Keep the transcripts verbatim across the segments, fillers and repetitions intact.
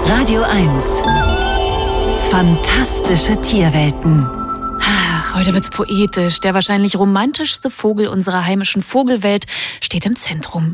Radio eins. Fantastische Tierwelten. Ach, heute wird's poetisch. Der wahrscheinlich romantischste Vogel unserer heimischen Vogelwelt steht im Zentrum.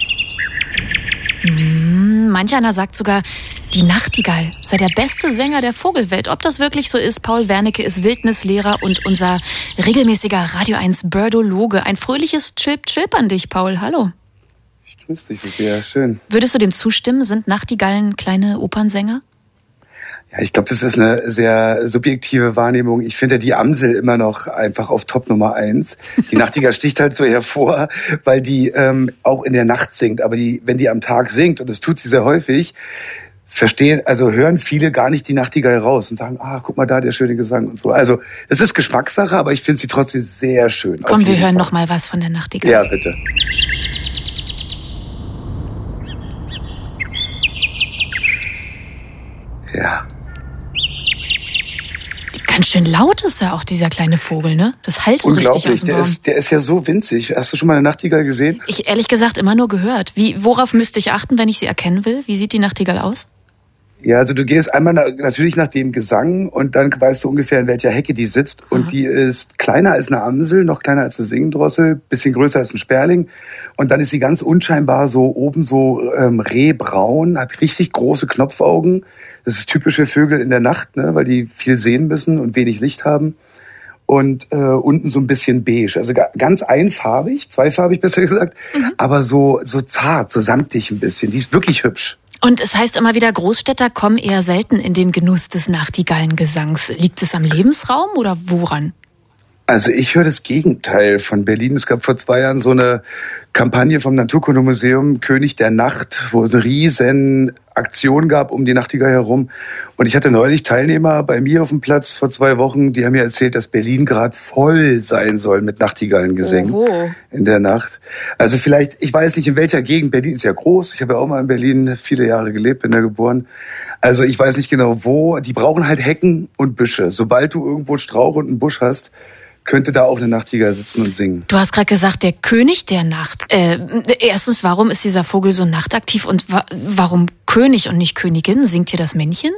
Hm, manch einer sagt sogar, die Nachtigall sei der beste Sänger der Vogelwelt. Ob das wirklich so ist, Paul Wernicke ist Wildnislehrer und unser regelmäßiger Radio eins Birdologe. Ein fröhliches Chilp-Chilp an dich, Paul. Hallo. Ich grüße dich, Sophia. Schön. Würdest du dem zustimmen? Sind Nachtigallen kleine Opernsänger? Ja, ich glaube, das ist eine sehr subjektive Wahrnehmung. Ich finde die Amsel immer noch einfach auf Top Nummer eins. Die Nachtigall sticht halt so hervor, weil die ähm, auch in der Nacht singt. Aber die, wenn die am Tag singt, und das tut sie sehr häufig, verstehen, also hören viele gar nicht die Nachtigall raus und sagen, ah, guck mal da, der schöne Gesang und so. Also es ist Geschmackssache, aber ich finde sie trotzdem sehr schön. Komm, wir hören noch mal was von der Nachtigall. Ja, bitte. Ja. Ganz schön laut ist ja auch dieser kleine Vogel, ne? Das halt so richtig aus dem der Baum. ist, der ist ja so winzig. Hast du schon mal eine Nachtigall gesehen? Ich ehrlich gesagt immer nur gehört. Wie, worauf müsste ich achten, wenn ich sie erkennen will? Wie sieht die Nachtigall aus? Ja, also du gehst einmal na, natürlich nach dem Gesang und dann weißt du ungefähr, in welcher Hecke die sitzt. Und Aha. die ist kleiner als eine Amsel, noch kleiner als eine Singdrossel, bisschen größer als ein Sperling. Und dann ist sie ganz unscheinbar so oben so ähm, rehbraun, hat richtig große Knopfaugen. Das ist typisch für Vögel in der Nacht, ne, weil die viel sehen müssen und wenig Licht haben. Und äh, unten so ein bisschen beige, also ga, ganz einfarbig, zweifarbig besser gesagt, mhm. aber so so zart, so samtig ein bisschen. Die ist wirklich hübsch. Und es heißt immer wieder, Großstädter kommen eher selten in den Genuss des Nachtigallengesangs. Liegt es am Lebensraum oder woran? Also ich höre das Gegenteil von Berlin. Es gab vor zwei Jahren so eine Kampagne vom Naturkundemuseum König der Nacht, wo es eine riesen Aktion gab um die Nachtigall herum. Und ich hatte neulich Teilnehmer bei mir auf dem Platz vor zwei Wochen, die haben mir erzählt, dass Berlin gerade voll sein soll mit Nachtigallengesängen Oho. in der Nacht. Also vielleicht, ich weiß nicht in welcher Gegend, Berlin ist ja groß, ich habe ja auch mal in Berlin viele Jahre gelebt, bin da geboren. Also ich weiß nicht genau wo, die brauchen halt Hecken und Büsche. Sobald du irgendwo einen Strauch und einen Busch hast, könnte da auch eine Nachtigall sitzen und singen. Du hast gerade gesagt, der König der Nacht. Äh, erstens, warum ist dieser Vogel so nachtaktiv und wa- warum König und nicht Königin? Singt hier das Männchen?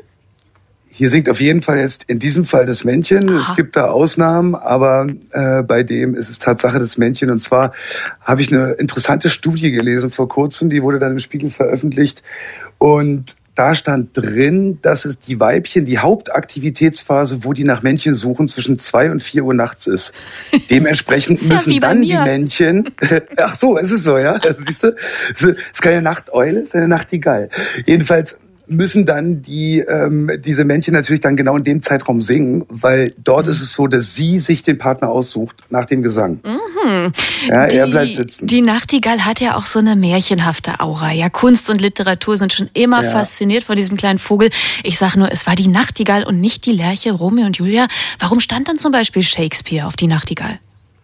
Hier singt auf jeden Fall jetzt in diesem Fall das Männchen. Aha. Es gibt da Ausnahmen, aber äh, bei dem ist es Tatsache das Männchen. Und zwar habe ich eine interessante Studie gelesen vor kurzem, die wurde dann im Spiegel veröffentlicht. Und da stand drin, dass es die Weibchen, die Hauptaktivitätsphase, wo die nach Männchen suchen, zwischen zwei und vier Uhr nachts ist. Dementsprechend müssen ja dann die Männchen, ach so, ist es so, ja, siehst du, es ist keine Nachteule, es ist eine Nachtigall. Jedenfalls müssen dann die ähm, diese Männchen natürlich dann genau in dem Zeitraum singen, weil dort mhm. ist es so, dass sie sich den Partner aussucht nach dem Gesang. Mhm. Ja, die, er bleibt sitzen. Die Nachtigall hat ja auch so eine märchenhafte Aura. Ja, Kunst und Literatur sind schon immer ja. fasziniert von diesem kleinen Vogel. Ich sag nur, es war die Nachtigall und nicht die Lerche, Romeo und Julia. Warum stand dann zum Beispiel Shakespeare auf die Nachtigall?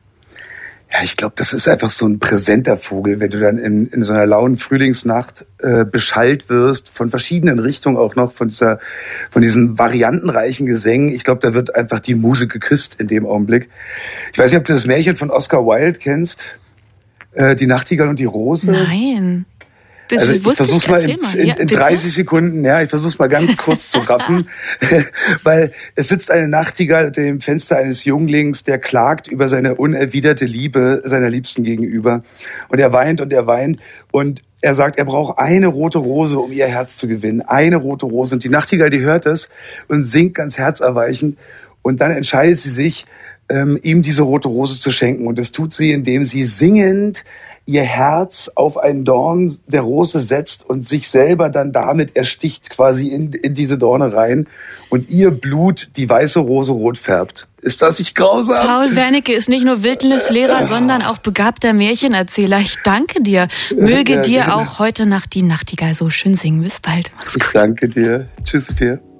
Ja, ich glaube, das ist einfach so ein präsenter Vogel, wenn du dann in, in so einer lauen Frühlingsnacht äh, beschallt wirst, von verschiedenen Richtungen auch noch, von dieser, von diesen variantenreichen Gesängen. Ich glaube, da wird einfach die Muse geküsst in dem Augenblick. Ich weiß nicht, ob du das Märchen von Oscar Wilde kennst, äh, Die Nachtigall und die Rose. Nein. Das also ich versuch's mal in, in, in dreißig Sekunden, ja, ich versuch's mal ganz kurz zu raffen, weil es sitzt eine Nachtigall unter dem Fenster eines Junglings, der klagt über seine unerwiderte Liebe seiner Liebsten gegenüber und er weint und er weint und er sagt, er braucht eine rote Rose, um ihr Herz zu gewinnen, eine rote Rose und die Nachtigall, die hört das und singt ganz herzerweichend und dann entscheidet sie sich, ähm, ihm diese rote Rose zu schenken und das tut sie, indem sie singend ihr Herz auf einen Dorn der Rose setzt und sich selber dann damit ersticht quasi in, in diese Dorne rein und ihr Blut die weiße Rose rot färbt. Ist das nicht grausam? Paul Wernicke ist nicht nur Wildnislehrer, sondern auch begabter Märchenerzähler. Ich danke dir. Möge ja, dir gerne. Auch heute Nacht die Nachtigall so schön singen. Bis bald. Mach's gut. Ich danke dir. Tschüss, Sophia.